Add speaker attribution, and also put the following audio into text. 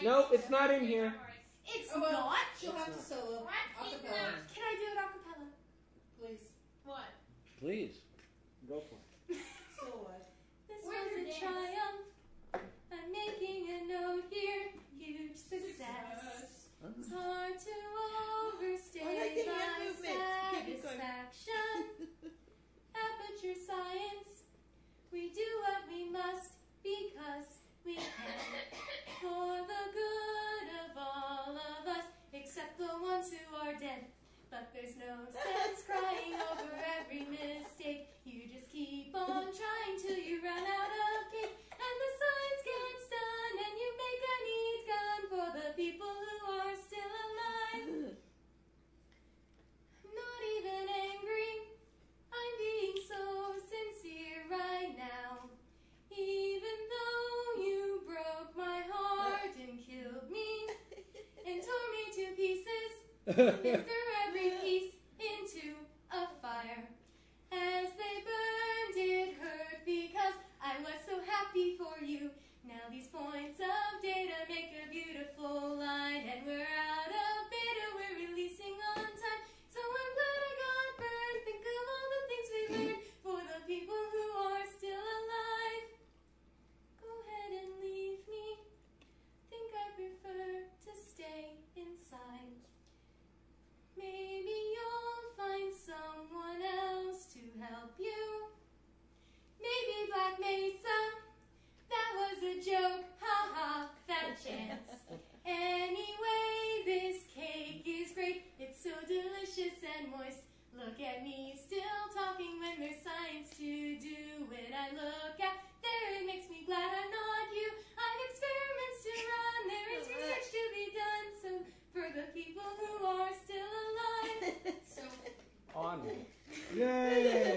Speaker 1: Nope, it's not in here.
Speaker 2: It's not.
Speaker 3: She'll have to solo. Acapella.
Speaker 2: Can I do it a cappella?
Speaker 3: Please.
Speaker 2: What?
Speaker 1: Please. Go for it.
Speaker 3: So what?
Speaker 2: This was a triumph. I'm making a note here. Huge success. It's hard to overstate my satisfaction. Aperture science. We do what we must because we can. For the good of all of us, except the ones who are dead. But there's no sense crying over every mistake. You just keep on trying till you run out of cake. And the science gets done and you make a neat gun for the people who are still alive. I'm not even angry. I'm being so sincere right now. Even though you broke my heart and killed me and tore me to pieces and threw every piece into a fire. As they burned, it hurt because I was so happy for you. Now these points of data make a beautiful line, and we're out of beta, we're releasing on time. So I'm glad I got burned. Think of all the things we learned for the people who are still alive. Go ahead and leave me. Think I prefer to stay inside. Maybe you'll find someone else to help you. Maybe Black Mesa. That was a joke. Ha ha, fat chance. Anyway, this cake is great. It's so delicious and moist. Look at me still talking when there's science to do. When I look out there, it makes me glad I'm not you. I've experiments to run. There is research to be done. So for the people who are still alive.
Speaker 1: On. Yay!